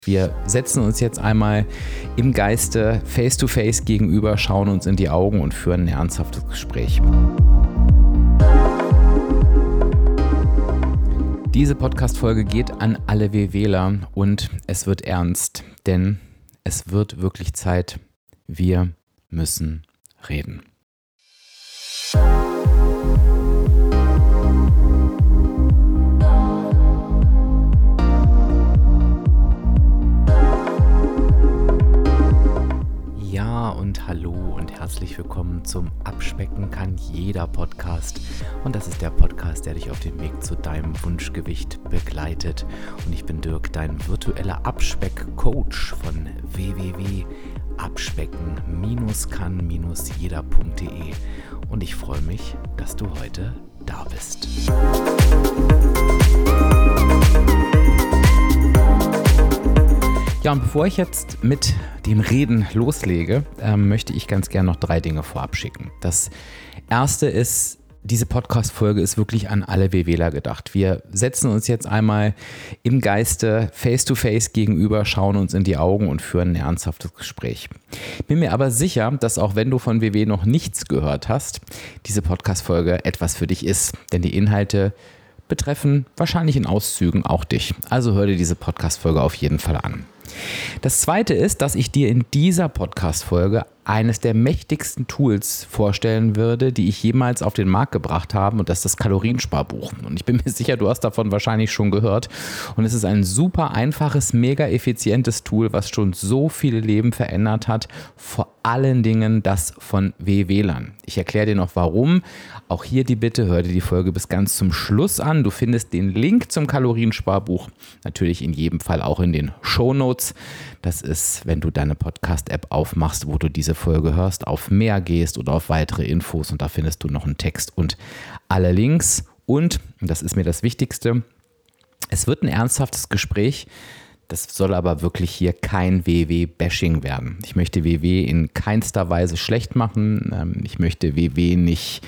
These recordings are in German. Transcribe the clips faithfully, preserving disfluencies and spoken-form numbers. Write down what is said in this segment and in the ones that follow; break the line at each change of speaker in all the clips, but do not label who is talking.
Wir setzen uns jetzt einmal im Geiste face-to-face gegenüber, schauen uns in die Augen und führen ein ernsthaftes Gespräch. Diese Podcast-Folge geht an alle WWler und es wird ernst, denn es wird wirklich Zeit. Wir müssen reden. Ja und hallo und herzlich willkommen zum Abspecken kann jeder Podcast. Und das ist der Podcast, der dich auf dem Weg zu deinem Wunschgewicht begleitet. Und ich bin Dirk, dein virtueller Abspeck-Coach von w w w punkt abspecken kann jeder punkt de. Und ich freue mich, dass du heute da bist. Ja, und bevor ich jetzt mit dem Reden loslege, äh, möchte ich ganz gerne noch drei Dinge vorab schicken. Das erste ist, diese Podcast-Folge ist wirklich an alle WWler gedacht. Wir setzen uns jetzt einmal im Geiste face-to-face gegenüber, schauen uns in die Augen und führen ein ernsthaftes Gespräch. Bin mir aber sicher, dass auch wenn du von W W noch nichts gehört hast, diese Podcast-Folge etwas für dich ist, denn die Inhalte betreffen wahrscheinlich in Auszügen auch dich. Also hör dir diese Podcast-Folge auf jeden Fall an. Das zweite ist, dass ich dir in dieser Podcast-Folge eines der mächtigsten Tools vorstellen würde, die ich jemals auf den Markt gebracht habe, und das ist das Kaloriensparbuch. Und ich bin mir sicher, du hast davon wahrscheinlich schon gehört. Und es ist ein super einfaches, mega effizientes Tool, was schon so viele Leben verändert hat, vor allen Dingen das von WWlern. Ich erkläre dir noch warum. Auch hier die Bitte, hör dir die Folge bis ganz zum Schluss an. Du findest den Link zum Kaloriensparbuch natürlich in jedem Fall auch in den Shownotes. Das ist, wenn du deine Podcast-App aufmachst, wo du diese Folge hörst, auf mehr gehst oder auf weitere Infos, und da findest du noch einen Text und alle Links. Und, und das ist mir das Wichtigste, es wird ein ernsthaftes Gespräch. Das soll aber wirklich hier kein W W-Bashing werden. Ich möchte W W in keinster Weise schlecht machen. Ich möchte W W nicht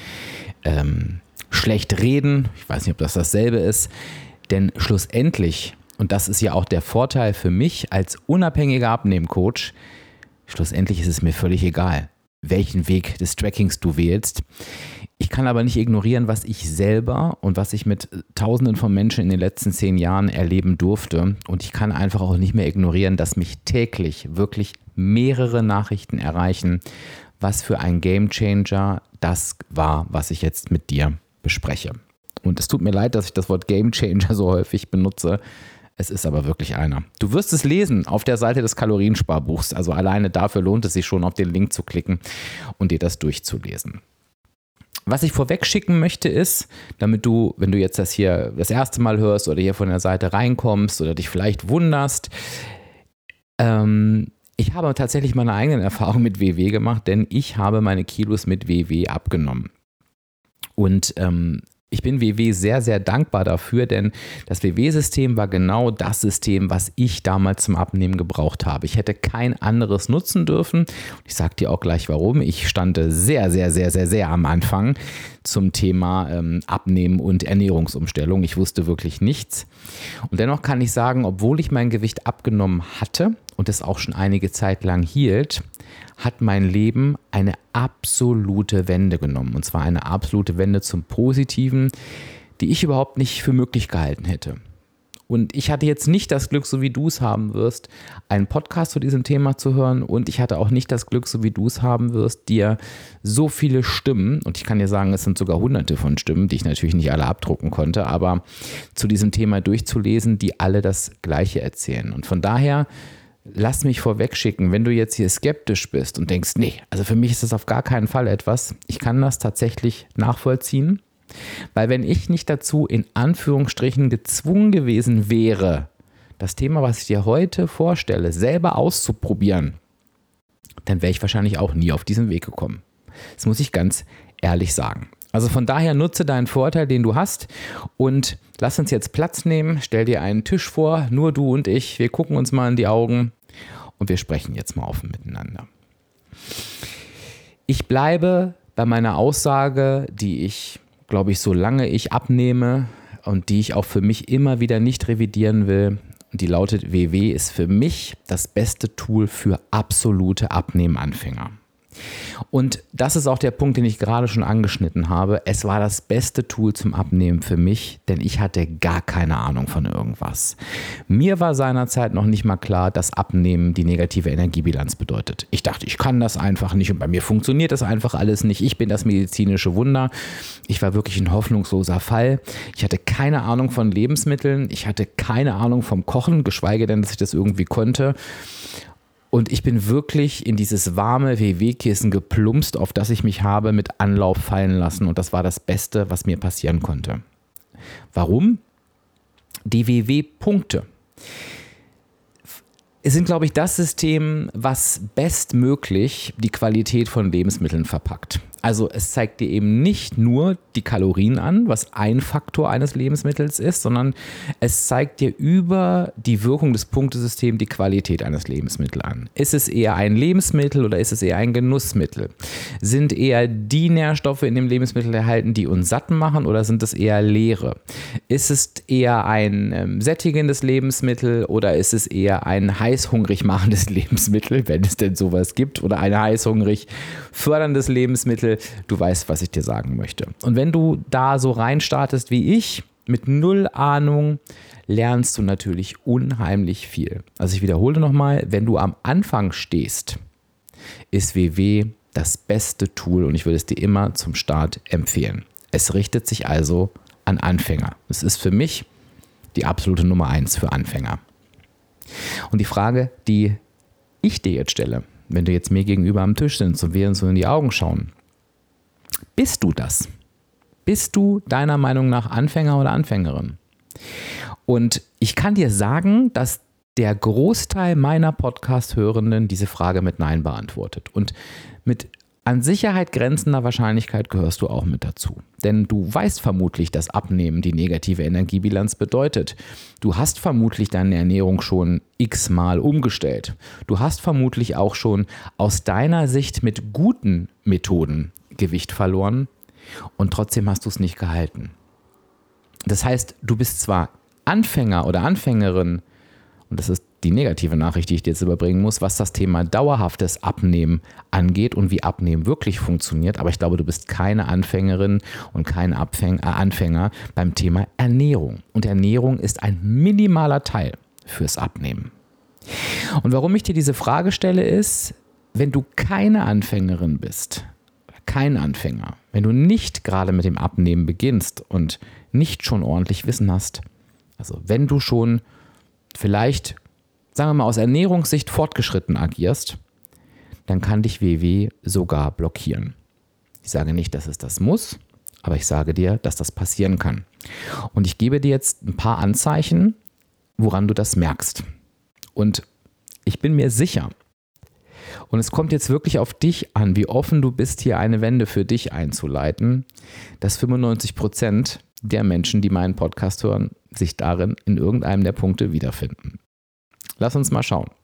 ähm, schlecht reden. Ich weiß nicht, ob das dasselbe ist. Denn schlussendlich, und das ist ja auch der Vorteil für mich als unabhängiger Abnehmcoach, schlussendlich ist es mir völlig egal, welchen Weg des Trackings du wählst. Ich kann aber nicht ignorieren, was ich selber und was ich mit Tausenden von Menschen in den letzten zehn Jahren erleben durfte. Und ich kann einfach auch nicht mehr ignorieren, dass mich täglich wirklich mehrere Nachrichten erreichen, was für ein Gamechanger das war, was ich jetzt mit dir bespreche. Und es tut mir leid, dass ich das Wort Gamechanger so häufig benutze. Es ist aber wirklich einer. Du wirst es lesen auf der Seite des Kaloriensparbuchs. Also alleine dafür lohnt es sich schon, auf den Link zu klicken und dir das durchzulesen. Was ich vorweg schicken möchte ist, damit du, wenn du jetzt das hier das erste Mal hörst oder hier von der Seite reinkommst oder dich vielleicht wunderst, ähm, ich habe tatsächlich meine eigenen Erfahrungen mit W W gemacht, denn ich habe meine Kilos mit W W abgenommen. Und ähm, ich bin W W sehr, sehr dankbar dafür, denn das W W-System war genau das System, was ich damals zum Abnehmen gebraucht habe. Ich hätte kein anderes nutzen dürfen. Ich sage dir auch gleich warum. Ich stand sehr, sehr, sehr, sehr, sehr am Anfang zum Thema ähm, Abnehmen und Ernährungsumstellung. Ich wusste wirklich nichts. Und dennoch kann ich sagen, obwohl ich mein Gewicht abgenommen hatte und es auch schon einige Zeit lang hielt, hat mein Leben eine absolute Wende genommen. Und zwar eine absolute Wende zum Positiven, die ich überhaupt nicht für möglich gehalten hätte. Und ich hatte jetzt nicht das Glück, so wie du es haben wirst, einen Podcast zu diesem Thema zu hören. Und ich hatte auch nicht das Glück, so wie du es haben wirst, dir so viele Stimmen, und ich kann dir sagen, es sind sogar hunderte von Stimmen, die ich natürlich nicht alle abdrucken konnte, aber zu diesem Thema durchzulesen, die alle das Gleiche erzählen. Und von daher, lass mich vorweg schicken, wenn du jetzt hier skeptisch bist und denkst, nee, also für mich ist das auf gar keinen Fall etwas, ich kann das tatsächlich nachvollziehen, weil wenn ich nicht dazu in Anführungsstrichen gezwungen gewesen wäre, das Thema, was ich dir heute vorstelle, selber auszuprobieren, dann wäre ich wahrscheinlich auch nie auf diesen Weg gekommen. Das muss ich ganz ehrlich sagen. Also von daher nutze deinen Vorteil, den du hast, und lass uns jetzt Platz nehmen. Stell dir einen Tisch vor, nur du und ich. Wir gucken uns mal in die Augen und wir sprechen jetzt mal offen miteinander. Ich bleibe bei meiner Aussage, die ich, glaube ich, solange ich abnehme und die ich auch für mich immer wieder nicht revidieren will. und die lautet: W W ist für mich das beste Tool für absolute Abnehmanfänger. Und das ist auch der Punkt, den ich gerade schon angeschnitten habe. Es war das beste Tool zum Abnehmen für mich, denn ich hatte gar keine Ahnung von irgendwas. Mir war seinerzeit noch nicht mal klar, dass Abnehmen die negative Energiebilanz bedeutet. Ich dachte, ich kann das einfach nicht und bei mir funktioniert das einfach alles nicht. Ich bin das medizinische Wunder. Ich war wirklich ein hoffnungsloser Fall. Ich hatte keine Ahnung von Lebensmitteln. Ich hatte keine Ahnung vom Kochen, geschweige denn, dass ich das irgendwie konnte. Und ich bin wirklich in dieses warme W W-Kissen geplumpst, auf das ich mich habe mit Anlauf fallen lassen. Und das war das Beste, was mir passieren konnte. Warum? Die W W-Punkte sind, glaube ich, das System, was bestmöglich die Qualität von Lebensmitteln verpackt. Also es zeigt dir eben nicht nur die Kalorien an, was ein Faktor eines Lebensmittels ist, sondern es zeigt dir über die Wirkung des Punktesystems die Qualität eines Lebensmittels an. Ist es eher ein Lebensmittel oder ist es eher ein Genussmittel? Sind eher die Nährstoffe in dem Lebensmittel enthalten, die uns satt machen, oder sind es eher leere? Ist es eher ein ähm, sättigendes Lebensmittel oder ist es eher ein heißhungrig machendes Lebensmittel, wenn es denn sowas gibt, oder ein heißhungrig förderndes Lebensmittel? Du weißt, was ich dir sagen möchte. Und wenn du da so reinstartest wie ich, mit null Ahnung, lernst du natürlich unheimlich viel. Also ich wiederhole nochmal, wenn du am Anfang stehst, ist W W das beste Tool und ich würde es dir immer zum Start empfehlen. Es richtet sich also an Anfänger. Es ist für mich die absolute Nummer eins für Anfänger. Und die Frage, die ich dir jetzt stelle, wenn du jetzt mir gegenüber am Tisch sitzt und wir uns so in die Augen schauen: Bist du das? Bist du deiner Meinung nach Anfänger oder Anfängerin? Und ich kann dir sagen, dass der Großteil meiner Podcast-Hörenden diese Frage mit Nein beantwortet. Und mit an Sicherheit grenzender Wahrscheinlichkeit gehörst du auch mit dazu. Denn du weißt vermutlich, dass Abnehmen die negative Energiebilanz bedeutet. Du hast vermutlich deine Ernährung schon x-mal umgestellt. Du hast vermutlich auch schon aus deiner Sicht mit guten Methoden Gewicht verloren und trotzdem hast du es nicht gehalten. Das heißt, du bist zwar Anfänger oder Anfängerin, und das ist die negative Nachricht, die ich dir jetzt überbringen muss, was das Thema dauerhaftes Abnehmen angeht und wie Abnehmen wirklich funktioniert, aber ich glaube, du bist keine Anfängerin und kein Abfäng- äh, Anfänger beim Thema Ernährung. Und Ernährung ist ein minimaler Teil fürs Abnehmen. Und warum ich dir diese Frage stelle, ist, wenn du keine Anfängerin bist, kein Anfänger, wenn du nicht gerade mit dem Abnehmen beginnst und nicht schon ordentlich Wissen hast, also wenn du schon vielleicht, sagen wir mal, aus Ernährungssicht fortgeschritten agierst, dann kann dich W W sogar blockieren. Ich sage nicht, dass es das muss, aber ich sage dir, dass das passieren kann. Und ich gebe dir jetzt ein paar Anzeichen, woran du das merkst. Und ich bin mir sicher, und es kommt jetzt wirklich auf dich an, wie offen du bist, hier eine Wende für dich einzuleiten, dass fünfundneunzig Prozent der Menschen, die meinen Podcast hören, sich darin in irgendeinem der Punkte wiederfinden. Lass uns mal schauen.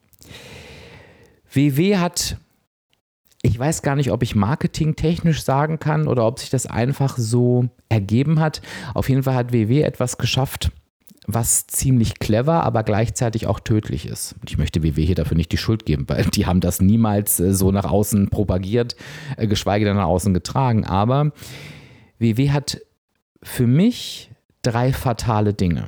W W hat, ich weiß gar nicht, ob ich marketingtechnisch sagen kann oder ob sich das einfach so ergeben hat. Auf jeden Fall hat W W etwas geschafft, was ziemlich clever, aber gleichzeitig auch tödlich ist. Ich möchte W W hier dafür nicht die Schuld geben, weil die haben das niemals so nach außen propagiert, geschweige denn nach außen getragen. Aber W W hat für mich drei fatale Dinge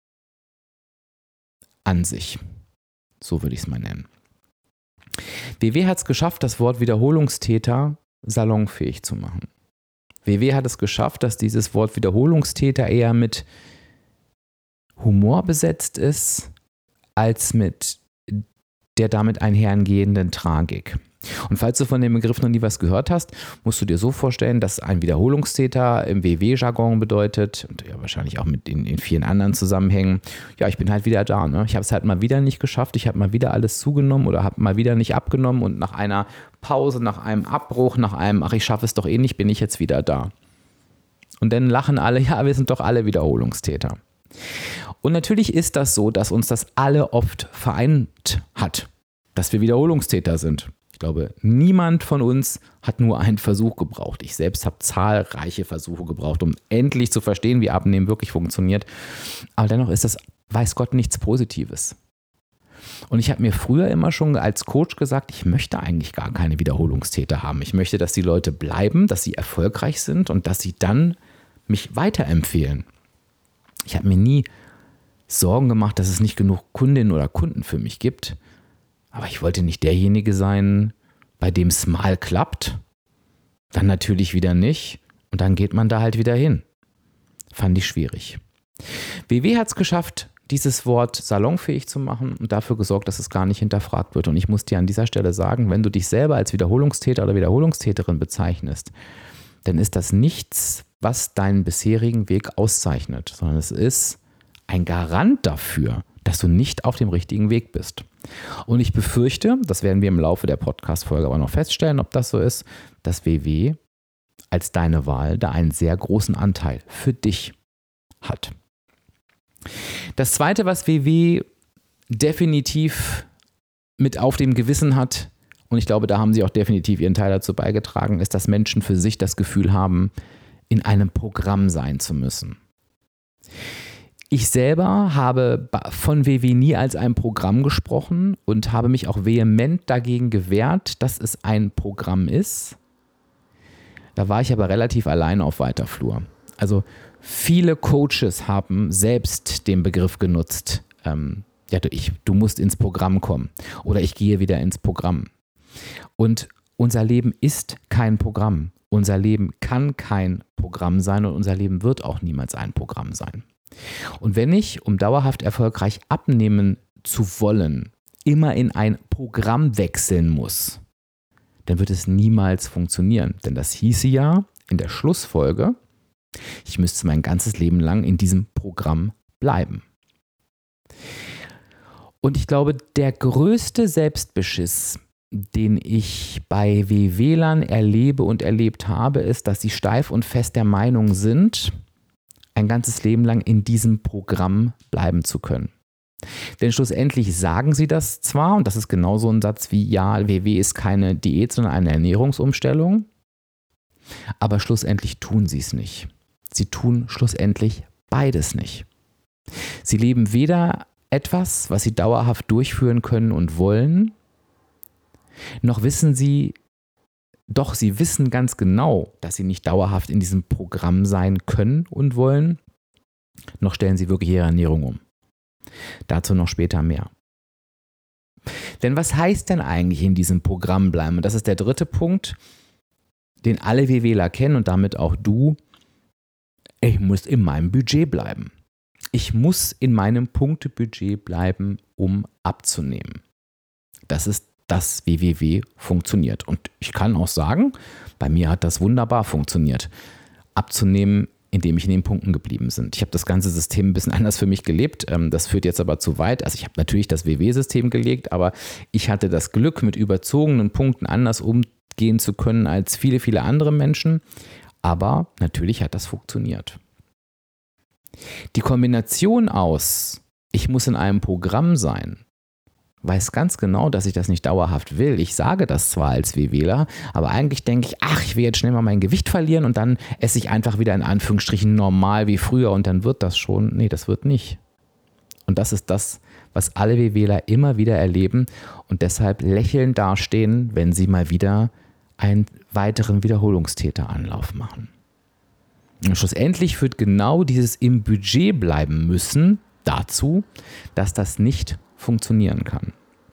an sich. So würde ich es mal nennen. W W hat es geschafft, das Wort Wiederholungstäter salonfähig zu machen. W W hat es geschafft, dass dieses Wort Wiederholungstäter eher mit Humor besetzt ist, als mit der damit einhergehenden Tragik. Und falls du von dem Begriff noch nie was gehört hast, musst du dir so vorstellen, dass ein Wiederholungstäter im W W-Jargon bedeutet, und ja wahrscheinlich auch mit in, in vielen anderen Zusammenhängen, ja, ich bin halt wieder da, ne? Ich habe es halt mal wieder nicht geschafft, ich habe mal wieder alles zugenommen oder habe mal wieder nicht abgenommen und nach einer Pause, nach einem Abbruch, nach einem, ach, ich schaffe es doch eh nicht, bin ich jetzt wieder da. Und dann lachen alle, ja, wir sind doch alle Wiederholungstäter. Und natürlich ist das so, dass uns das alle oft vereint hat, dass wir Wiederholungstäter sind. Ich glaube, niemand von uns hat nur einen Versuch gebraucht. Ich selbst habe zahlreiche Versuche gebraucht, um endlich zu verstehen, wie Abnehmen wirklich funktioniert. Aber dennoch ist das weiß Gott nichts Positives. Und ich habe mir früher immer schon als Coach gesagt, ich möchte eigentlich gar keine Wiederholungstäter haben. Ich möchte, dass die Leute bleiben, dass sie erfolgreich sind und dass sie dann mich weiterempfehlen. Ich habe mir nie Sorgen gemacht, dass es nicht genug Kundinnen oder Kunden für mich gibt. Aber ich wollte nicht derjenige sein, bei dem es mal klappt, dann natürlich wieder nicht und dann geht man da halt wieder hin. Fand ich schwierig. W W hat es geschafft, dieses Wort salonfähig zu machen und dafür gesorgt, dass es gar nicht hinterfragt wird. Und ich muss dir an dieser Stelle sagen, wenn du dich selber als Wiederholungstäter oder Wiederholungstäterin bezeichnest, dann ist das nichts, was deinen bisherigen Weg auszeichnet, sondern es ist ein Garant dafür, dass du nicht auf dem richtigen Weg bist. Und ich befürchte, das werden wir im Laufe der Podcast-Folge aber noch feststellen, ob das so ist, dass W W als deine Wahl da einen sehr großen Anteil für dich hat. Das Zweite, was W W definitiv mit auf dem Gewissen hat, und ich glaube, da haben sie auch definitiv ihren Teil dazu beigetragen, ist, dass Menschen für sich das Gefühl haben, in einem Programm sein zu müssen. Ich selber habe von W W nie als ein Programm gesprochen und habe mich auch vehement dagegen gewehrt, dass es ein Programm ist. Da war ich aber relativ allein auf weiter Flur. Also viele Coaches haben selbst den Begriff genutzt, ähm, ja, du, ich, du musst ins Programm kommen oder ich gehe wieder ins Programm. Und unser Leben ist kein Programm. Unser Leben kann kein Programm sein und unser Leben wird auch niemals ein Programm sein. Und wenn ich, um dauerhaft erfolgreich abnehmen zu wollen, immer in ein Programm wechseln muss, dann wird es niemals funktionieren. Denn das hieße ja in der Schlussfolge, ich müsste mein ganzes Leben lang in diesem Programm bleiben. Und ich glaube, der größte Selbstbeschiss, den ich bei WWlern erlebe und erlebt habe, ist, dass sie steif und fest der Meinung sind, ein ganzes Leben lang in diesem Programm bleiben zu können. Denn schlussendlich sagen sie das zwar, und das ist genauso ein Satz wie, ja, W W ist keine Diät, sondern eine Ernährungsumstellung, aber schlussendlich tun sie es nicht. Sie tun schlussendlich beides nicht. Sie leben weder etwas, was sie dauerhaft durchführen können und wollen, noch wissen sie, doch sie wissen ganz genau, dass sie nicht dauerhaft in diesem Programm sein können und wollen, noch stellen sie wirklich ihre Ernährung um. Dazu noch später mehr. Denn was heißt denn eigentlich in diesem Programm bleiben? Und das ist der dritte Punkt, den alle WWler kennen und damit auch du. Ich muss in meinem Budget bleiben. Ich muss in meinem Punktebudget bleiben, um abzunehmen. Das ist das, wie W W funktioniert. Und ich kann auch sagen, bei mir hat das wunderbar funktioniert. Abzunehmen, indem ich in den Punkten geblieben bin. Ich habe das ganze System ein bisschen anders für mich gelebt. Das führt jetzt aber zu weit. Also ich habe natürlich das W W-System gelegt, aber ich hatte das Glück, mit überzogenen Punkten anders umgehen zu können als viele, viele andere Menschen. Aber natürlich hat das funktioniert. Die Kombination aus, ich muss in einem Programm sein, weiß ganz genau, dass ich das nicht dauerhaft will. Ich sage das zwar als WWler, aber eigentlich denke ich, ach, ich will jetzt schnell mal mein Gewicht verlieren und dann esse ich einfach wieder in Anführungsstrichen normal wie früher und dann wird das schon. Nee, das wird nicht. Und das ist das, was alle WWler immer wieder erleben und deshalb lächelnd dastehen, wenn sie mal wieder einen weiteren Wiederholungstäteranlauf machen. Und schlussendlich führt genau dieses im Budget bleiben müssen dazu, dass das nicht funktionieren kann.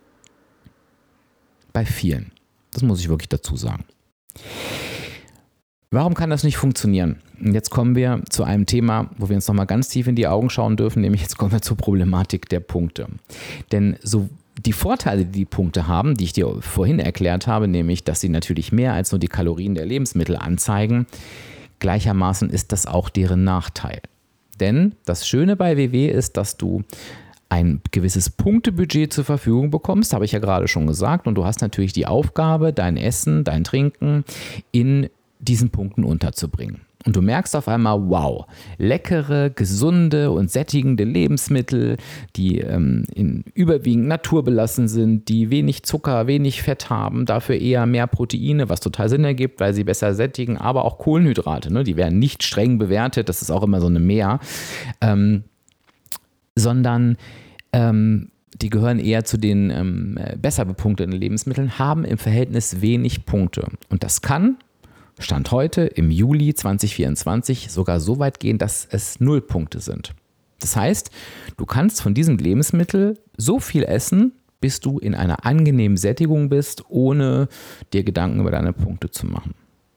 Bei vielen. Das muss ich wirklich dazu sagen. Warum kann das nicht funktionieren? Und jetzt kommen wir zu einem Thema, wo wir uns nochmal ganz tief in die Augen schauen dürfen, nämlich jetzt kommen wir zur Problematik der Punkte. Denn so die Vorteile, die die Punkte haben, die ich dir vorhin erklärt habe, nämlich, dass sie natürlich mehr als nur die Kalorien der Lebensmittel anzeigen, gleichermaßen ist das auch deren Nachteil. Denn das Schöne bei W W ist, dass du ein gewisses Punktebudget zur Verfügung bekommst, habe ich ja gerade schon gesagt, und du hast natürlich die Aufgabe, dein Essen, dein Trinken in diesen Punkten unterzubringen. Und du merkst auf einmal, wow, leckere, gesunde und sättigende Lebensmittel, die ähm, in überwiegend naturbelassen sind, die wenig Zucker, wenig Fett haben, dafür eher mehr Proteine, was total Sinn ergibt, weil sie besser sättigen, aber auch Kohlenhydrate, ne? Die werden nicht streng bewertet, das ist auch immer so eine Mehr. Ähm, sondern ähm, die gehören eher zu den ähm, besser bepunkteten Lebensmitteln, haben im Verhältnis wenig Punkte. Und das kann, Stand heute im Juli zwanzig vierundzwanzig, sogar so weit gehen, dass es null Punkte sind. Das heißt, du kannst von diesem Lebensmittel so viel essen, bis du in einer angenehmen Sättigung bist, ohne dir Gedanken über deine Punkte zu machen.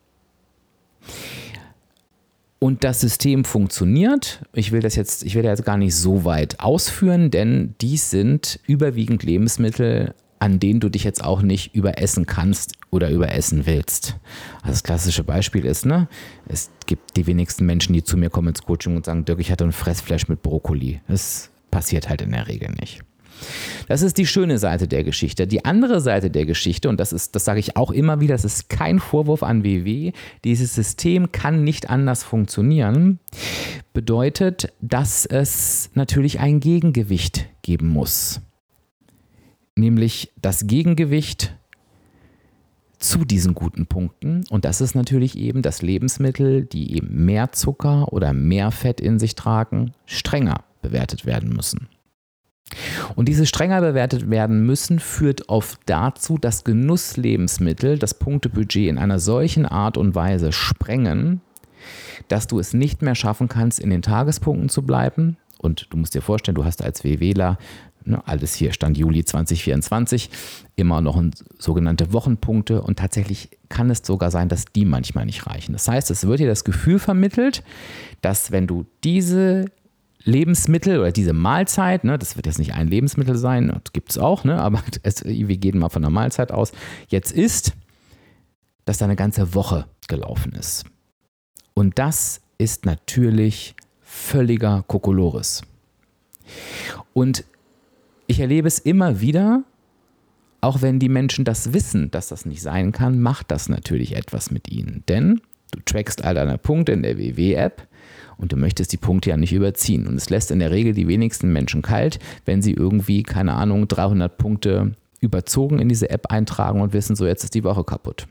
Und das System funktioniert. Ich will das jetzt, ich will das jetzt gar nicht so weit ausführen, denn dies sind überwiegend Lebensmittel, an denen du dich jetzt auch nicht überessen kannst oder überessen willst. Also das klassische Beispiel ist, ne, es gibt die wenigsten Menschen, die zu mir kommen ins Coaching und sagen, Dirk, ich hatte ein Fressflash mit Brokkoli. Das passiert halt in der Regel nicht. Das ist die schöne Seite der Geschichte. Die andere Seite der Geschichte, und das ist, das sage ich auch immer wieder, das ist kein Vorwurf an W W, dieses System kann nicht anders funktionieren, bedeutet, dass es natürlich ein Gegengewicht geben muss. Nämlich das Gegengewicht zu diesen guten Punkten. Und das ist natürlich eben, dass Lebensmittel, die eben mehr Zucker oder mehr Fett in sich tragen, strenger bewertet werden müssen. Und diese strenger bewertet werden müssen, führt oft dazu, dass Genusslebensmittel das Punktebudget in einer solchen Art und Weise sprengen, dass du es nicht mehr schaffen kannst, in den Tagespunkten zu bleiben. Und du musst dir vorstellen, du hast als WWler, ne, alles hier Stand Juli zwanzig vierundzwanzig, immer noch sogenannte Wochenpunkte. Und tatsächlich kann es sogar sein, dass die manchmal nicht reichen. Das heißt, es wird dir das Gefühl vermittelt, dass wenn du diese Lebensmittel oder diese Mahlzeit, ne, das wird jetzt nicht ein Lebensmittel sein, das gibt es auch, ne, aber es, wir gehen mal von der Mahlzeit aus, jetzt ist, dass deine ganze Woche gelaufen ist. Und das ist natürlich völliger Kokolores. Und ich erlebe es immer wieder, auch wenn die Menschen das wissen, dass das nicht sein kann, macht das natürlich etwas mit ihnen. Denn du trackst all deine Punkte in der W W-App, und du möchtest die Punkte ja nicht überziehen. Und es lässt in der Regel die wenigsten Menschen kalt, wenn sie irgendwie, keine Ahnung, dreihundert Punkte überzogen in diese App eintragen und wissen, so jetzt ist die Woche kaputt.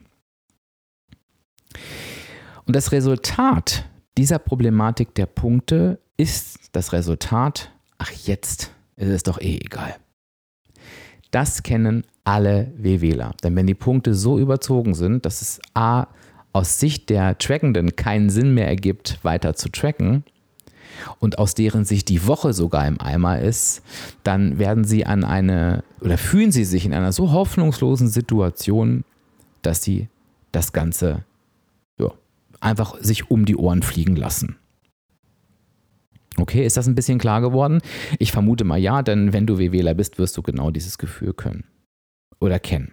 Und das Resultat dieser Problematik der Punkte ist das Resultat, ach jetzt ist es doch eh egal. Das kennen alle WWler. Denn wenn die Punkte so überzogen sind, dass es a aus Sicht der Trackenden keinen Sinn mehr ergibt, weiter zu tracken und aus deren Sicht die Woche sogar im Eimer ist, dann werden sie an eine oder fühlen sie sich in einer so hoffnungslosen Situation, dass sie das Ganze ja, einfach sich um die Ohren fliegen lassen. Okay, ist das ein bisschen klar geworden? Ich vermute mal ja, denn wenn du WWler bist, wirst du genau dieses Gefühl können oder kennen.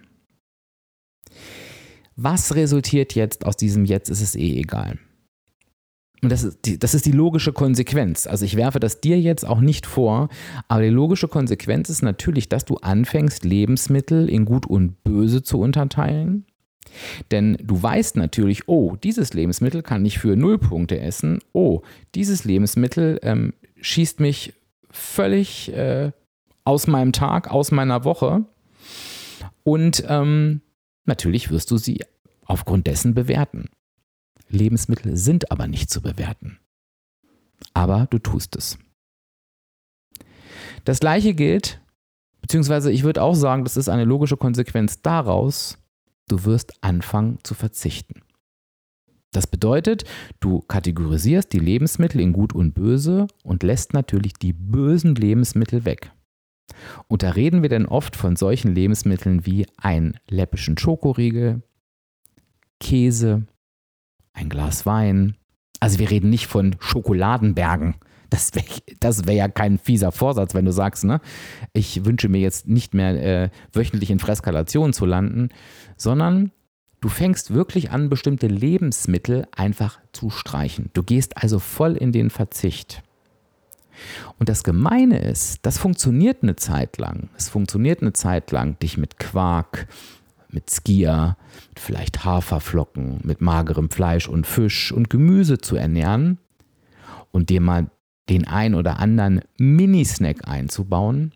Was resultiert jetzt aus diesem Jetzt ist es eh egal? Und das ist, die, das ist die logische Konsequenz. Also ich werfe das dir jetzt auch nicht vor, aber die logische Konsequenz ist natürlich, dass du anfängst, Lebensmittel in Gut und Böse zu unterteilen. Denn du weißt natürlich, oh, dieses Lebensmittel kann ich für null Punkte essen. Oh, dieses Lebensmittel ähm, schießt mich völlig äh, aus meinem Tag, aus meiner Woche. Und ähm, natürlich wirst du sie aufgrund dessen bewerten. Lebensmittel sind aber nicht zu bewerten. Aber du tust es. Das Gleiche gilt, beziehungsweise ich würde auch sagen, das ist eine logische Konsequenz daraus, du wirst anfangen zu verzichten. Das bedeutet, du kategorisierst die Lebensmittel in Gut und Böse und lässt natürlich die bösen Lebensmittel weg. Und da reden wir dann oft von solchen Lebensmitteln wie ein läppischen Schokoriegel, Käse, ein Glas Wein. Also wir reden nicht von Schokoladenbergen. Das wäre das wär ja kein fieser Vorsatz, wenn du sagst, ne, ich wünsche mir jetzt nicht mehr äh, wöchentlich in Freskalationen zu landen, sondern du fängst wirklich an, bestimmte Lebensmittel einfach zu streichen. Du gehst also voll in den Verzicht. Und das Gemeine ist, das funktioniert eine Zeit lang. Es funktioniert eine Zeit lang, dich mit Quark, mit Skia, mit vielleicht Haferflocken, mit magerem Fleisch und Fisch und Gemüse zu ernähren und dir mal den ein oder anderen Mini-Snack einzubauen.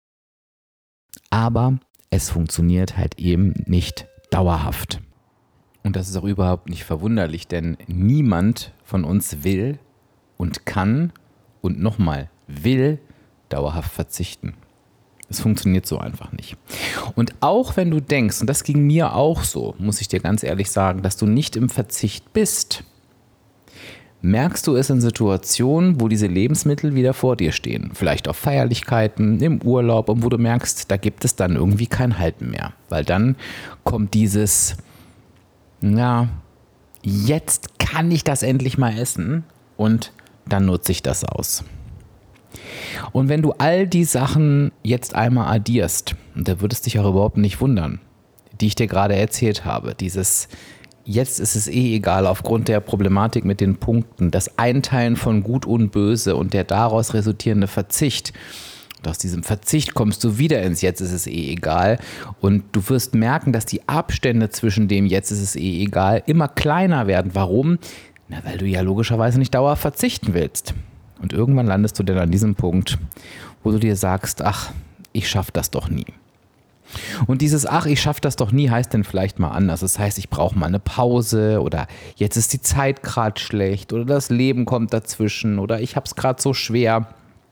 Aber es funktioniert halt eben nicht dauerhaft. Und das ist auch überhaupt nicht verwunderlich, denn niemand von uns will und kann und nochmal will dauerhaft verzichten. Es funktioniert so einfach nicht. Und auch wenn du denkst, und das ging mir auch so, muss ich dir ganz ehrlich sagen, dass du nicht im Verzicht bist, merkst du es in Situationen, wo diese Lebensmittel wieder vor dir stehen. Vielleicht auf Feierlichkeiten, im Urlaub, und wo du merkst, da gibt es dann irgendwie kein Halten mehr. Weil dann kommt dieses, ja, jetzt kann ich das endlich mal essen, und dann nutze ich das aus. Und wenn du all die Sachen jetzt einmal addierst, und da würdest dich auch überhaupt nicht wundern, die ich dir gerade erzählt habe, dieses jetzt ist es eh egal aufgrund der Problematik mit den Punkten, das Einteilen von Gut und Böse und der daraus resultierende Verzicht. Und aus diesem Verzicht kommst du wieder ins Jetzt ist es eh egal, und du wirst merken, dass die Abstände zwischen dem Jetzt ist es eh egal immer kleiner werden. Warum? Na, weil du ja logischerweise nicht dauerhaft verzichten willst. Und irgendwann landest du dann an diesem Punkt, wo du dir sagst, ach, ich schaffe das doch nie. Und dieses ach, ich schaffe das doch nie heißt dann vielleicht mal anders. Das heißt, ich brauche mal eine Pause, oder jetzt ist die Zeit gerade schlecht, oder das Leben kommt dazwischen, oder ich habe es gerade so schwer.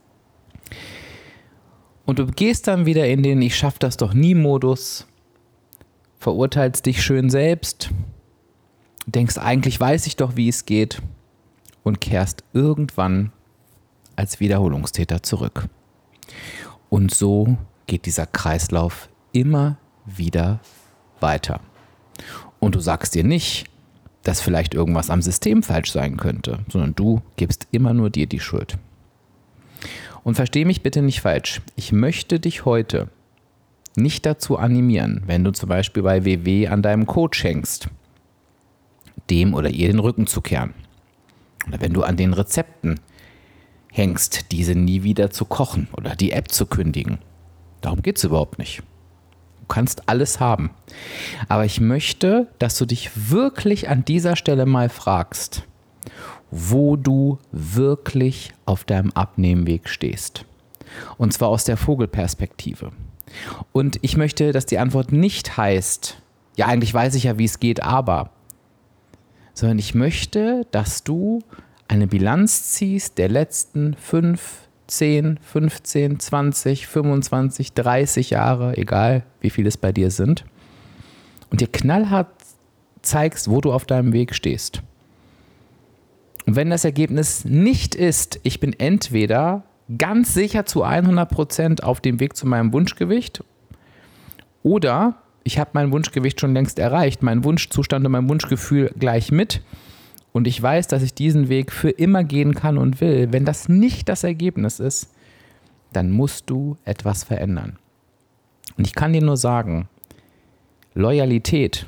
Und du gehst dann wieder in den ich schaffe das doch nie Modus, verurteilst dich schön selbst, denkst, eigentlich weiß ich doch, wie es geht, und kehrst irgendwann als Wiederholungstäter zurück. Und so geht dieser Kreislauf immer wieder weiter. Und du sagst dir nicht, dass vielleicht irgendwas am System falsch sein könnte, sondern du gibst immer nur dir die Schuld. Und versteh mich bitte nicht falsch. Ich möchte dich heute nicht dazu animieren, wenn du zum Beispiel bei W W an deinem Coach hängst, dem oder ihr den Rücken zu kehren. Oder wenn du an den Rezepten hängst, diese nie wieder zu kochen oder die App zu kündigen. Darum geht es überhaupt nicht. Du kannst alles haben. Aber ich möchte, dass du dich wirklich an dieser Stelle mal fragst, wo du wirklich auf deinem Abnehmweg stehst. Und zwar aus der Vogelperspektive. Und ich möchte, dass die Antwort nicht heißt, ja, eigentlich weiß ich ja, wie es geht, aber, sondern ich möchte, dass du eine Bilanz ziehst der letzten fünf, zehn, fünfzehn, zwanzig, fünfundzwanzig, dreißig Jahre, egal wie viele es bei dir sind, und dir knallhart zeigst, wo du auf deinem Weg stehst. Und wenn das Ergebnis nicht ist, ich bin entweder ganz sicher zu hundert Prozent auf dem Weg zu meinem Wunschgewicht, oder ich habe mein Wunschgewicht schon längst erreicht, mein Wunschzustand und mein Wunschgefühl gleich mit, und ich weiß, dass ich diesen Weg für immer gehen kann und will. Wenn das nicht das Ergebnis ist, dann musst du etwas verändern. Und ich kann dir nur sagen, Loyalität,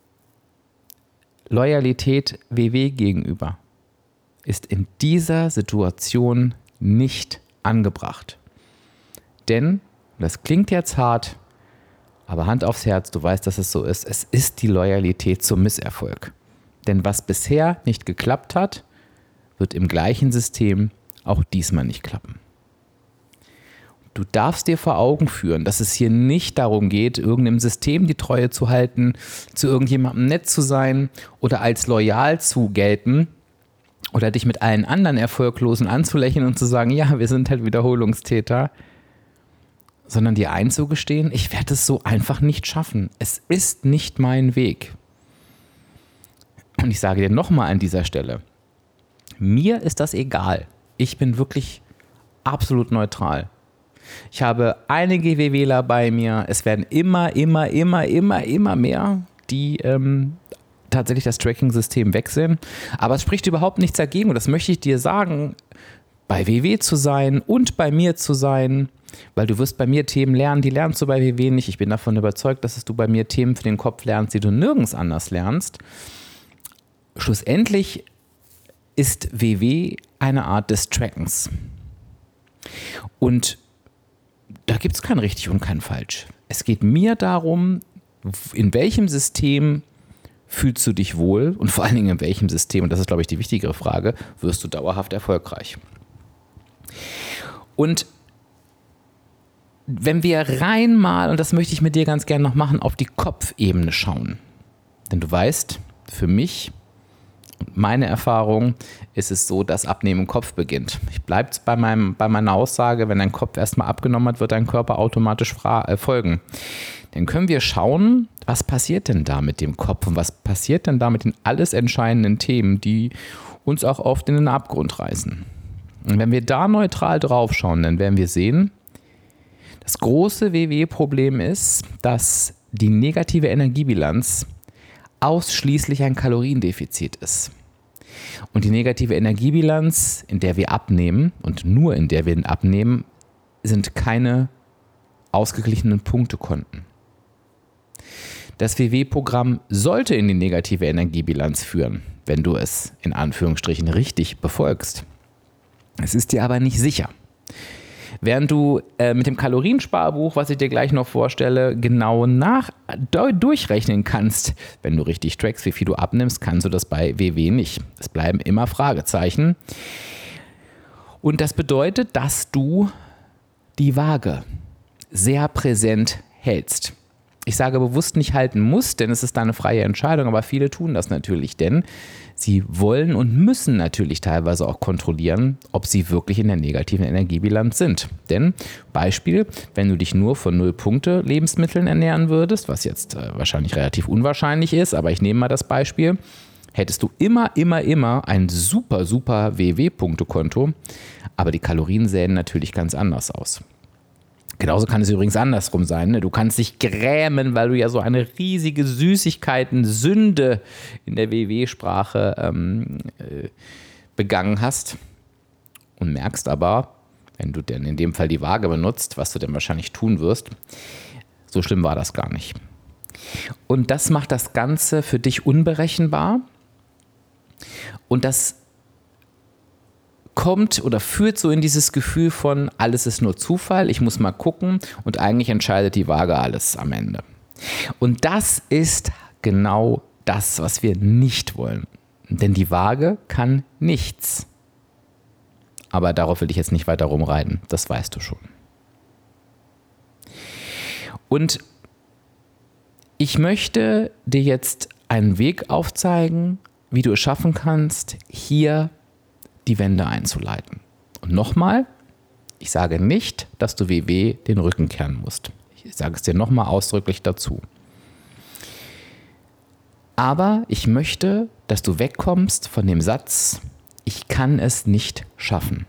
Loyalität W W gegenüber ist in dieser Situation nicht angebracht. Denn, das klingt jetzt hart, aber Hand aufs Herz, du weißt, dass es so ist, es ist die Loyalität zum Misserfolg. Denn was bisher nicht geklappt hat, wird im gleichen System auch diesmal nicht klappen. Du darfst dir vor Augen führen, dass es hier nicht darum geht, irgendeinem System die Treue zu halten, zu irgendjemandem nett zu sein oder als loyal zu gelten oder dich mit allen anderen Erfolglosen anzulächeln und zu sagen, ja, wir sind halt Wiederholungstäter, sondern dir einzugestehen, ich werde es so einfach nicht schaffen. Es ist nicht mein Weg. Und ich sage dir nochmal an dieser Stelle, mir ist das egal. Ich bin wirklich absolut neutral. Ich habe einige WWler bei mir. Es werden immer, immer, immer, immer, immer mehr, die ähm, tatsächlich das Tracking-System wechseln. Aber es spricht überhaupt nichts dagegen. Und das möchte ich dir sagen, bei W W zu sein und bei mir zu sein, weil du wirst bei mir Themen lernen, die lernst du bei W W nicht. Ich bin davon überzeugt, dass du bei mir Themen für den Kopf lernst, die du nirgends anders lernst. Schlussendlich ist W W eine Art des Trackens. Und da gibt es kein richtig und kein falsch. Es geht mir darum, in welchem System fühlst du dich wohl und vor allen Dingen in welchem System, und das ist, glaube ich, die wichtigere Frage, wirst du dauerhaft erfolgreich. Und wenn wir rein mal, und das möchte ich mit dir ganz gerne noch machen, auf die Kopfebene schauen. Denn du weißt, für mich Meine Erfahrung ist es so, dass Abnehmen im Kopf beginnt. Ich bleibe bei, meinem, bei meiner Aussage, wenn dein Kopf erstmal abgenommen hat, wird dein Körper automatisch fra- äh, folgen. Dann können wir schauen, was passiert denn da mit dem Kopf und was passiert denn da mit den alles entscheidenden Themen, die uns auch oft in den Abgrund reißen. Und wenn wir da neutral drauf schauen, dann werden wir sehen, das große W W-Problem ist, dass die negative Energiebilanz ausschließlich ein Kaloriendefizit ist. Und die negative Energiebilanz, in der wir abnehmen und nur in der wir abnehmen, sind keine ausgeglichenen Punktekonten. Das W W-Programm sollte in die negative Energiebilanz führen, wenn du es in Anführungsstrichen richtig befolgst. Es ist dir aber nicht sicher. Während du äh, mit dem Kaloriensparbuch, was ich dir gleich noch vorstelle, genau nach do, durchrechnen kannst, wenn du richtig trackst, wie viel du abnimmst, kannst du das bei W W nicht. Es bleiben immer Fragezeichen. Und das bedeutet, dass du die Waage sehr präsent hältst. Ich sage bewusst nicht halten musst, denn es ist deine freie Entscheidung, aber viele tun das natürlich, denn sie wollen und müssen natürlich teilweise auch kontrollieren, ob sie wirklich in der negativen Energiebilanz sind. Denn Beispiel, wenn du dich nur von null Punkte Lebensmitteln ernähren würdest, was jetzt äh, wahrscheinlich relativ unwahrscheinlich ist, aber ich nehme mal das Beispiel, hättest du immer, immer, immer ein super, super W W-Punktekonto, aber die Kalorien sähen natürlich ganz anders aus. Genauso kann es übrigens andersrum sein. Ne? Du kannst dich grämen, weil du ja so eine riesige Süßigkeiten-Sünde in der W W-Sprache ähm, äh, begangen hast und merkst aber, wenn du denn in dem Fall die Waage benutzt, was du denn wahrscheinlich tun wirst, so schlimm war das gar nicht. Und das macht das Ganze für dich unberechenbar und das kommt oder führt so in dieses Gefühl von, alles ist nur Zufall, ich muss mal gucken und eigentlich entscheidet die Waage alles am Ende. Und das ist genau das, was wir nicht wollen. Denn die Waage kann nichts. Aber darauf will ich jetzt nicht weiter rumreiten, das weißt du schon. Und ich möchte dir jetzt einen Weg aufzeigen, wie du es schaffen kannst, hier die Wende einzuleiten. Und nochmal, ich sage nicht, dass du W W den Rücken kehren musst. Ich sage es dir nochmal ausdrücklich dazu. Aber ich möchte, dass du wegkommst von dem Satz, ich kann es nicht schaffen.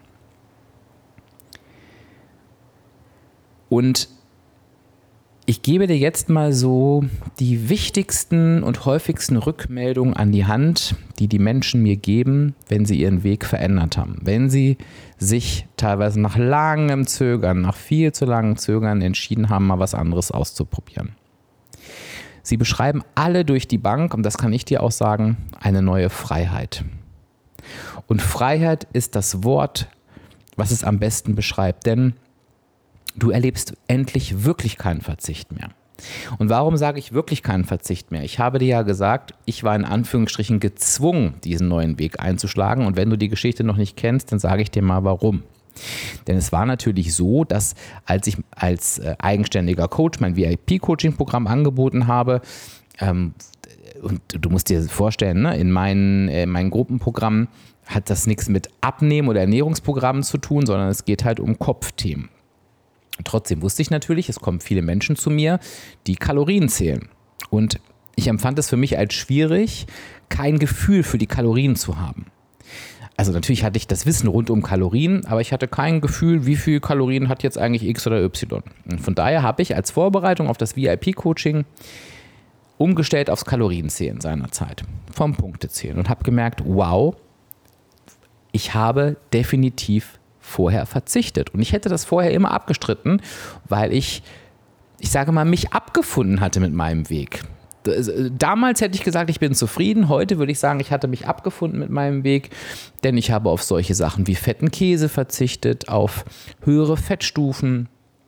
Und ich gebe dir jetzt mal so die wichtigsten und häufigsten Rückmeldungen an die Hand, die die Menschen mir geben, wenn sie ihren Weg verändert haben. Wenn sie sich teilweise nach langem Zögern, nach viel zu langem Zögern entschieden haben, mal was anderes auszuprobieren. Sie beschreiben alle durch die Bank, und das kann ich dir auch sagen, eine neue Freiheit. Und Freiheit ist das Wort, was es am besten beschreibt, denn du erlebst endlich wirklich keinen Verzicht mehr. Und warum sage ich wirklich keinen Verzicht mehr? Ich habe dir ja gesagt, ich war in Anführungsstrichen gezwungen, diesen neuen Weg einzuschlagen. Und wenn du die Geschichte noch nicht kennst, dann sage ich dir mal warum. Denn es war natürlich so, dass als ich als äh, eigenständiger Coach mein V I P-Coaching-Programm angeboten habe, ähm, und du musst dir vorstellen, ne, in meinen, äh, meinen Gruppenprogrammen hat das nichts mit Abnehmen oder Ernährungsprogrammen zu tun, sondern es geht halt um Kopfthemen. Trotzdem wusste ich natürlich, es kommen viele Menschen zu mir, die Kalorien zählen. Und ich empfand es für mich als schwierig, kein Gefühl für die Kalorien zu haben. Also natürlich hatte ich das Wissen rund um Kalorien, aber ich hatte kein Gefühl, wie viel Kalorien hat jetzt eigentlich X oder Y. Und von daher habe ich als Vorbereitung auf das V I P-Coaching umgestellt aufs Kalorienzählen seinerzeit, vom Punktezählen und habe gemerkt, wow, ich habe definitiv vorher verzichtet. Und ich hätte das vorher immer abgestritten, weil ich, ich sage mal, mich abgefunden hatte mit meinem Weg. Damals hätte ich gesagt, ich bin zufrieden. Heute würde ich sagen, ich hatte mich abgefunden mit meinem Weg, denn ich habe auf solche Sachen wie fetten Käse verzichtet, auf höhere Fettstufen,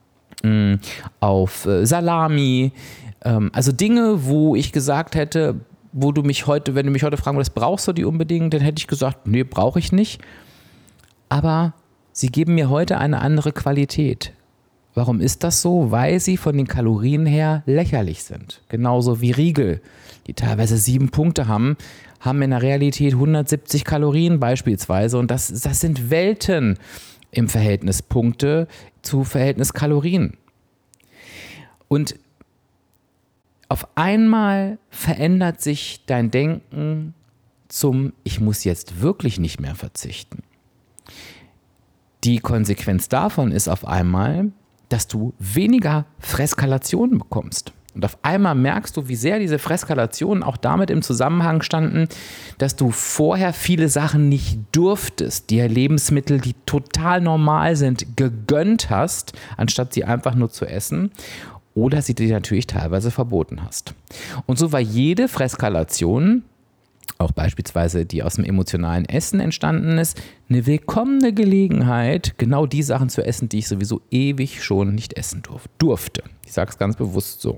auf Salami, also Dinge, wo ich gesagt hätte, wo du mich heute, wenn du mich heute fragen würdest, brauchst du die unbedingt, dann hätte ich gesagt, nee, brauche ich nicht. Aber sie geben mir heute eine andere Qualität. Warum ist das so? Weil sie von den Kalorien her lächerlich sind. Genauso wie Riegel, die teilweise sieben Punkte haben, haben in der Realität hundertsiebzig Kalorien beispielsweise und das, das sind Welten im Verhältnis Punkte zu Verhältnis Kalorien. Und auf einmal verändert sich dein Denken zum Ich muss jetzt wirklich nicht mehr verzichten. Die Konsequenz davon ist auf einmal, dass du weniger Freskalationen bekommst. Und auf einmal merkst du, wie sehr diese Freskalationen auch damit im Zusammenhang standen, dass du vorher viele Sachen nicht durftest, dir Lebensmittel, die total normal sind, gegönnt hast, anstatt sie einfach nur zu essen. Oder sie dir natürlich teilweise verboten hast. Und so war jede Freskalation, auch beispielsweise die aus dem emotionalen Essen entstanden ist, eine willkommene Gelegenheit, genau die Sachen zu essen, die ich sowieso ewig schon nicht essen durf- durfte. Ich sage es ganz bewusst so.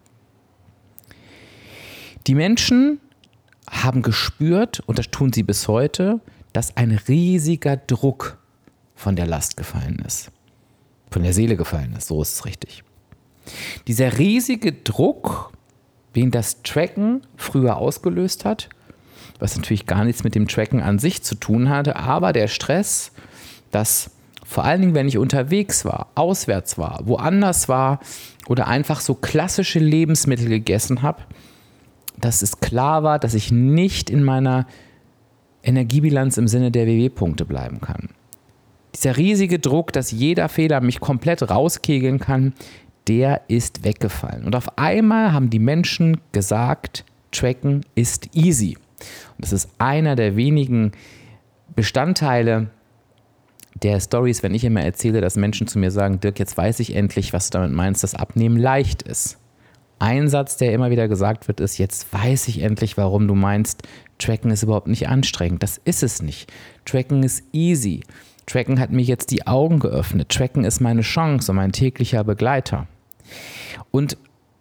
Die Menschen haben gespürt, und das tun sie bis heute, dass ein riesiger Druck von der Last gefallen ist. Von der Seele gefallen ist, so ist es richtig. Dieser riesige Druck, den das Tracken früher ausgelöst hat, was natürlich gar nichts mit dem Tracken an sich zu tun hatte, aber der Stress, dass vor allen Dingen, wenn ich unterwegs war, auswärts war, woanders war oder einfach so klassische Lebensmittel gegessen habe, dass es klar war, dass ich nicht in meiner Energiebilanz im Sinne der W W-Punkte bleiben kann. Dieser riesige Druck, dass jeder Fehler mich komplett rauskegeln kann, der ist weggefallen. Und auf einmal haben die Menschen gesagt, Tracken ist easy. Und das ist einer der wenigen Bestandteile der Stories, wenn ich immer erzähle, dass Menschen zu mir sagen, Dirk, jetzt weiß ich endlich, was du damit meinst, dass Abnehmen leicht ist. Ein Satz, der immer wieder gesagt wird, ist, jetzt weiß ich endlich, warum du meinst, Tracken ist überhaupt nicht anstrengend. Das ist es nicht. Tracken ist easy. Tracken hat mir jetzt die Augen geöffnet. Tracken ist meine Chance und mein täglicher Begleiter. Und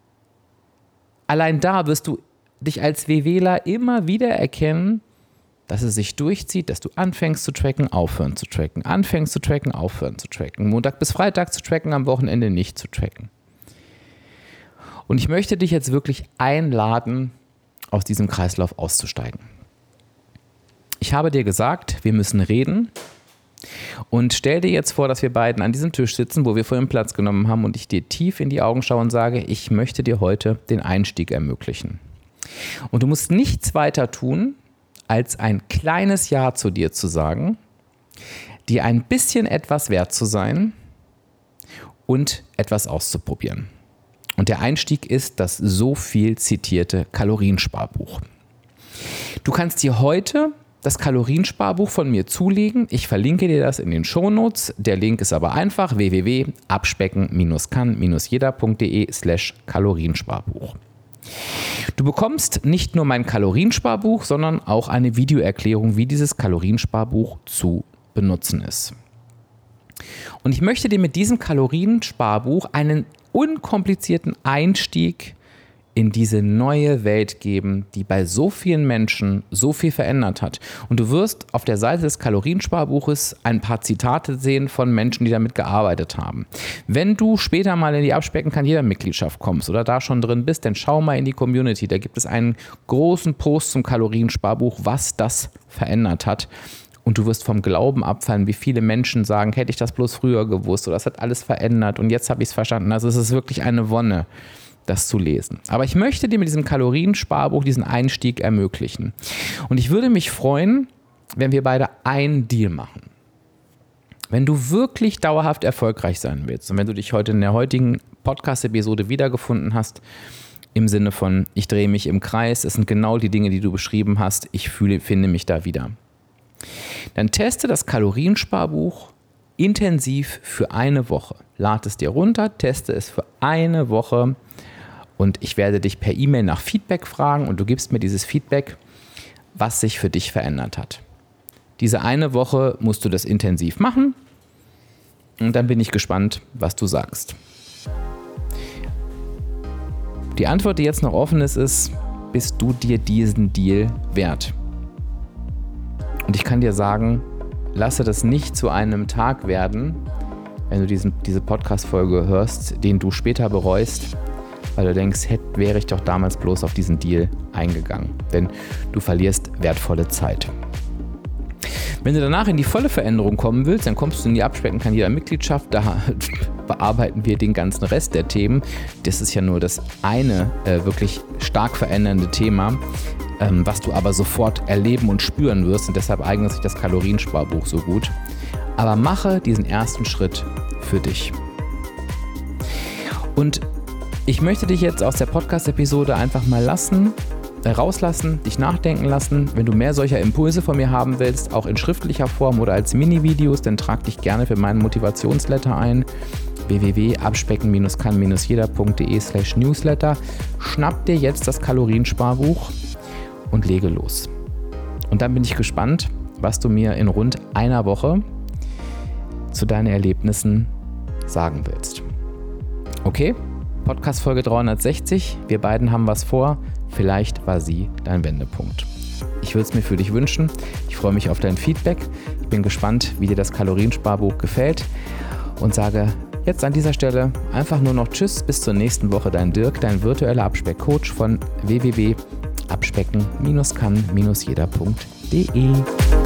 allein da wirst du dich als WWler immer wieder erkennen, dass es sich durchzieht, dass du anfängst zu tracken, aufhören zu tracken, anfängst zu tracken, aufhören zu tracken, Montag bis Freitag zu tracken, am Wochenende nicht zu tracken. Und ich möchte dich jetzt wirklich einladen, aus diesem Kreislauf auszusteigen. Ich habe dir gesagt, wir müssen reden. Und stell dir jetzt vor, dass wir beiden an diesem Tisch sitzen, wo wir vorhin Platz genommen haben und ich dir tief in die Augen schaue und sage, ich möchte dir heute den Einstieg ermöglichen. Und du musst nichts weiter tun, als ein kleines Ja zu dir zu sagen, dir ein bisschen etwas wert zu sein und etwas auszuprobieren. Und der Einstieg ist das so viel zitierte Kaloriensparbuch. Du kannst dir heute das Kaloriensparbuch von mir zulegen. Ich verlinke dir das in den Shownotes. Der Link ist aber einfach w w w punkt abspecken kann jeder punkt de slash Kaloriensparbuch. Du bekommst nicht nur mein Kaloriensparbuch, sondern auch eine Videoerklärung, wie dieses Kaloriensparbuch zu benutzen ist. Und ich möchte dir mit diesem Kaloriensparbuch einen unkomplizierten Einstieg in diese neue Welt geben, die bei so vielen Menschen so viel verändert hat. Und du wirst auf der Seite des Kaloriensparbuches ein paar Zitate sehen von Menschen, die damit gearbeitet haben. Wenn du später mal in die Abspecken kann jeder Mitgliedschaft kommst oder da schon drin bist, dann schau mal in die Community. Da gibt es einen großen Post zum Kaloriensparbuch, was das verändert hat. Und du wirst vom Glauben abfallen, wie viele Menschen sagen, hätte ich das bloß früher gewusst oder das hat alles verändert und jetzt habe ich es verstanden. Also es ist wirklich eine Wonne, das zu lesen. Aber ich möchte dir mit diesem Kaloriensparbuch diesen Einstieg ermöglichen. Und ich würde mich freuen, wenn wir beide einen Deal machen. Wenn du wirklich dauerhaft erfolgreich sein willst und wenn du dich heute in der heutigen Podcast-Episode wiedergefunden hast, im Sinne von, ich drehe mich im Kreis, es sind genau die Dinge, die du beschrieben hast, ich fühle, finde mich da wieder. Dann teste das Kaloriensparbuch intensiv für eine Woche. Lad es dir runter, teste es für eine Woche und ich werde dich per E-Mail nach Feedback fragen und du gibst mir dieses Feedback, was sich für dich verändert hat. Diese eine Woche musst du das intensiv machen und dann bin ich gespannt, was du sagst. Die Antwort, die jetzt noch offen ist, ist, bist du dir diesen Deal wert? Und ich kann dir sagen, lasse das nicht zu einem Tag werden, wenn du diesen, diese Podcast-Folge hörst, den du später bereust, weil du denkst, hätte, wäre ich doch damals bloß auf diesen Deal eingegangen. Denn du verlierst wertvolle Zeit. Wenn du danach in die volle Veränderung kommen willst, dann kommst du in die Abspecken kann jeder Mitgliedschaft. Da bearbeiten wir den ganzen Rest der Themen. Das ist ja nur das eine äh, wirklich stark verändernde Thema, ähm, was du aber sofort erleben und spüren wirst. Und deshalb eignet sich das Kaloriensparbuch so gut. Aber mache diesen ersten Schritt für dich. Und ich möchte dich jetzt aus der Podcast-Episode einfach mal lassen, äh, rauslassen, dich nachdenken lassen. Wenn du mehr solcher Impulse von mir haben willst, auch in schriftlicher Form oder als Mini-Videos, dann trag dich gerne für meinen Motivationsletter ein. w w w punkt abspecken kann jeder punkt de slash newsletter. Schnapp dir jetzt das Kaloriensparbuch und lege los. Und dann bin ich gespannt, was du mir in rund einer Woche zu deinen Erlebnissen sagen willst. Okay, Podcast-Folge dreihundertsechzig. Wir beiden haben was vor. Vielleicht war sie dein Wendepunkt. Ich würde es mir für dich wünschen. Ich freue mich auf dein Feedback. Ich bin gespannt, wie dir das Kaloriensparbuch gefällt und sage jetzt an dieser Stelle einfach nur noch Tschüss, bis zur nächsten Woche. Dein Dirk, dein virtueller Abspeck-Coach von w w w punkt abspecken kann jeder punkt de.